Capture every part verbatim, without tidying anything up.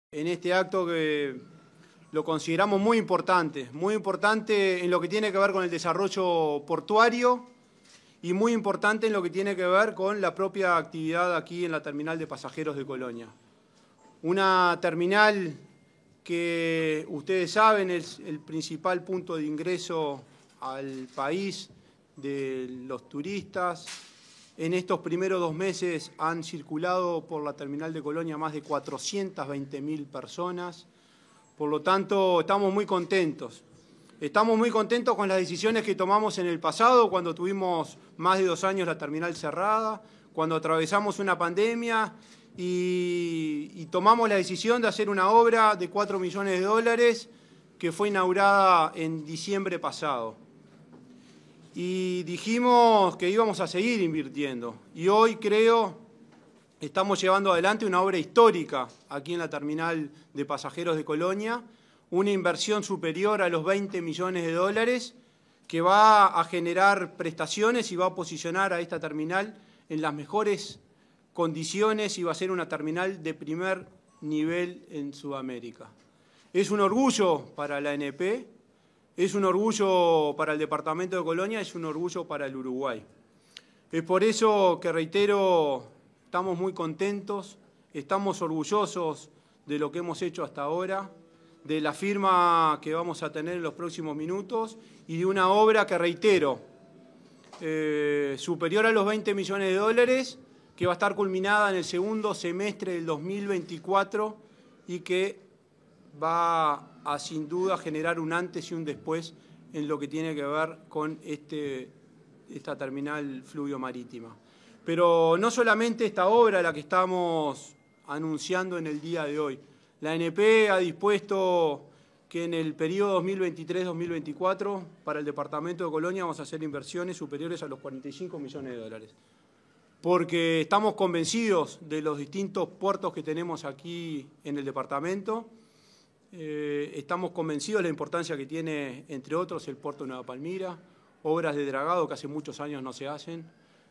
En este acto que lo consideramos muy importante, muy importante en lo que tiene que ver con el desarrollo portuario y muy importante en lo que tiene que ver con la propia actividad aquí en la terminal de pasajeros de Colonia. Una terminal que ustedes saben es el principal punto de ingreso al país de los turistas. En estos primeros dos meses han circulado por la terminal de Colonia más de cuatrocientas veinte mil personas. Por lo tanto, estamos muy contentos. Estamos muy contentos con las decisiones que tomamos en el pasado, cuando tuvimos más de dos años la terminal cerrada, cuando atravesamos una pandemia y, y tomamos la decisión de hacer una obra de cuatro millones de dólares que fue inaugurada en diciembre pasado. Y dijimos que íbamos a seguir invirtiendo. Y hoy creo estamos llevando adelante una obra histórica aquí en la terminal de pasajeros de Colonia, una inversión superior a los veinte millones de dólares que va a generar prestaciones y va a posicionar a esta terminal en las mejores condiciones y va a ser una terminal de primer nivel en Sudamérica. Es un orgullo para la A N P, es un orgullo para el departamento de Colonia, es un orgullo para el Uruguay. Es por eso que reitero, estamos muy contentos, estamos orgullosos de lo que hemos hecho hasta ahora, de la firma que vamos a tener en los próximos minutos y de una obra que, reitero, eh, superior a los veinte millones de dólares, que va a estar culminada en el segundo semestre del dos mil veinticuatro y que va a sin duda generar un antes y un después en lo que tiene que ver con este, esta terminal fluvio-marítima. Pero no solamente esta obra la que estamos anunciando en el día de hoy. La A N P ha dispuesto que en el periodo dos mil veintitrés dos mil veinticuatro para el departamento de Colonia vamos a hacer inversiones superiores a los cuarenta y cinco millones de dólares. Porque estamos convencidos de los distintos puertos que tenemos aquí en el departamento. Eh, estamos convencidos de la importancia que tiene, entre otros, el puerto de Nueva Palmira, obras de dragado que hace muchos años no se hacen,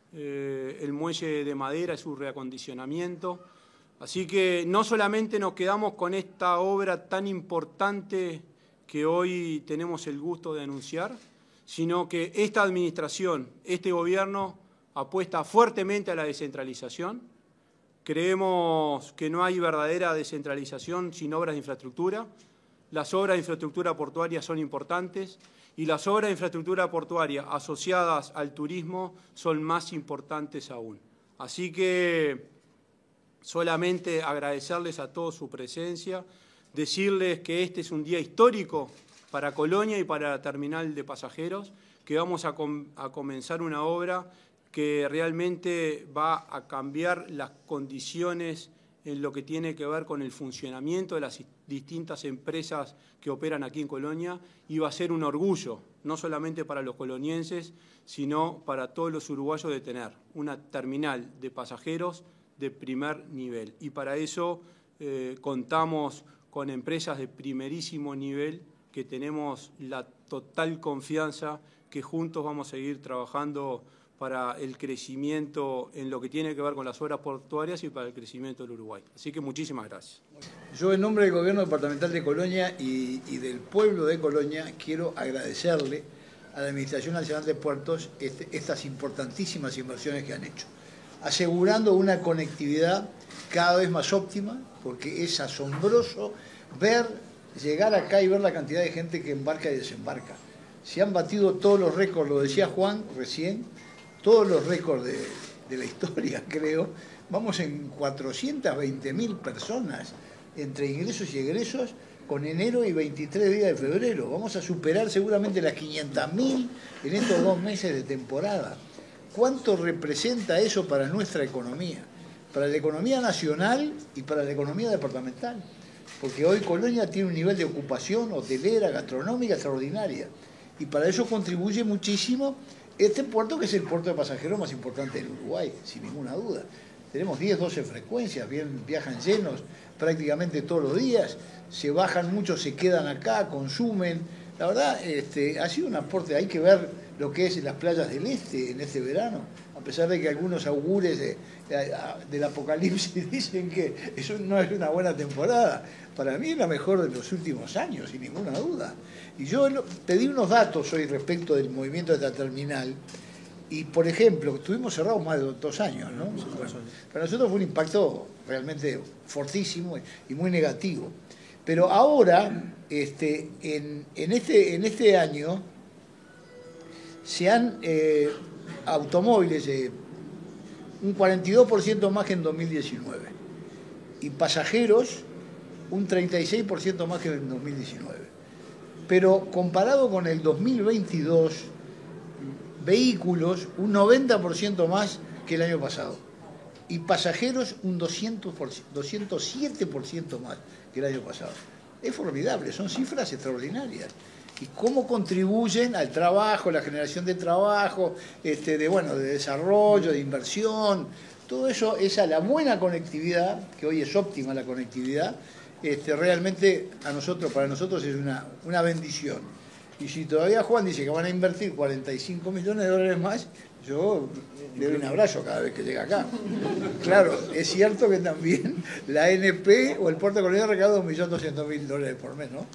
eh, el muelle de madera y su reacondicionamiento. Así que no solamente nos quedamos con esta obra tan importante que hoy tenemos el gusto de anunciar, sino que esta administración, este gobierno, apuesta fuertemente a la descentralización. Creemos que no hay verdadera descentralización sin obras de infraestructura. Las obras de infraestructura portuaria son importantes y las obras de infraestructura portuaria asociadas al turismo son más importantes aún. Así que solamente agradecerles a todos su presencia, decirles que este es un día histórico para Colonia y para la terminal de pasajeros, que vamos a, com a comenzar una obra que realmente va a cambiar las condiciones en lo que tiene que ver con el funcionamiento de las distintas empresas que operan aquí en Colonia y va a ser un orgullo, no solamente para los colonienses, sino para todos los uruguayos de tener una terminal de pasajeros de primer nivel. Y para eso eh, contamos con empresas de primerísimo nivel que tenemos la total confianza que juntos vamos a seguir trabajando para el crecimiento en lo que tiene que ver con las obras portuarias y para el crecimiento del Uruguay. Así que muchísimas gracias. Yo, en nombre del Gobierno Departamental de Colonia y, y del pueblo de Colonia, quiero agradecerle a la Administración Nacional de Puertos este, estas importantísimas inversiones que han hecho, asegurando una conectividad cada vez más óptima, porque es asombroso ver, llegar acá y ver la cantidad de gente que embarca y desembarca. Se han batido todos los récords, lo decía Juan recién, todos los récords de, de la historia, creo. Vamos en cuatrocientas veinte mil personas entre ingresos y egresos con enero y veintitrés días de febrero. Vamos a superar seguramente las quinientas mil en estos dos meses de temporada. ¿Cuánto representa eso para nuestra economía? Para la economía nacional y para la economía departamental. Porque hoy Colonia tiene un nivel de ocupación hotelera, gastronómica extraordinaria. Y para eso contribuye muchísimo este puerto, que es el puerto de pasajeros más importante del Uruguay, sin ninguna duda. Tenemos diez, doce frecuencias, bien, viajan llenos prácticamente todos los días, se bajan muchos, se quedan acá, consumen. La verdad, este, ha sido un aporte, hay que ver lo que es las playas del este en este verano. pesar de que algunos augures de, de, del apocalipsis dicen que eso no es una buena temporada, para mí es la mejor de los últimos años, sin ninguna duda. Y yo te di unos datos hoy respecto del movimiento de esta terminal, y por ejemplo, estuvimos cerrados más de dos años, ¿no? Bueno, para nosotros fue un impacto realmente fortísimo y muy negativo. Pero ahora, este, en, en, este, en este año, se han eh, automóviles eh, un cuarenta y dos por ciento más que en dos mil diecinueve y pasajeros un treinta y seis por ciento más que en dos mil diecinueve. Pero comparado con el dos mil veintidós, vehículos un noventa por ciento más que el año pasado y pasajeros un doscientos por ciento, doscientos siete por ciento más que el año pasado. Es formidable, son cifras extraordinarias. Y cómo contribuyen al trabajo, la generación de trabajo, este, de, bueno, de desarrollo, de inversión, todo eso, esa la buena conectividad, que hoy es óptima la conectividad, este, realmente a nosotros, para nosotros es una, una bendición. Y si todavía Juan dice que van a invertir cuarenta y cinco millones de dólares más, yo le doy un abrazo cada vez que llega acá. Claro, es cierto que también la A N P o el Puerto de Colonia recauda un millón doscientos mil dólares por mes, ¿no?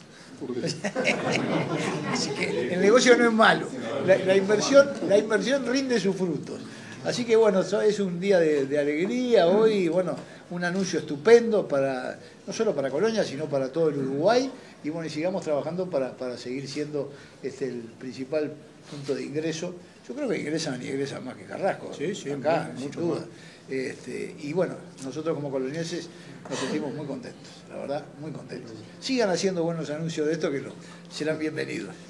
Así que el negocio no es malo, la, la, inversión, la inversión rinde sus frutos. Así que bueno, es un día de, de alegría hoy, bueno, un anuncio estupendo para no solo para Colonia, sino para todo el Uruguay, y bueno, y sigamos trabajando para, para seguir siendo este, el principal punto de ingreso. Yo creo que ingresan y ingresan más que Carrasco, sí, sí, acá, mucho, sin mucho duda. Este, y bueno, nosotros como colonienses nos sentimos muy contentos, la verdad, muy contentos. Sigan haciendo buenos anuncios de esto que lo, serán bienvenidos.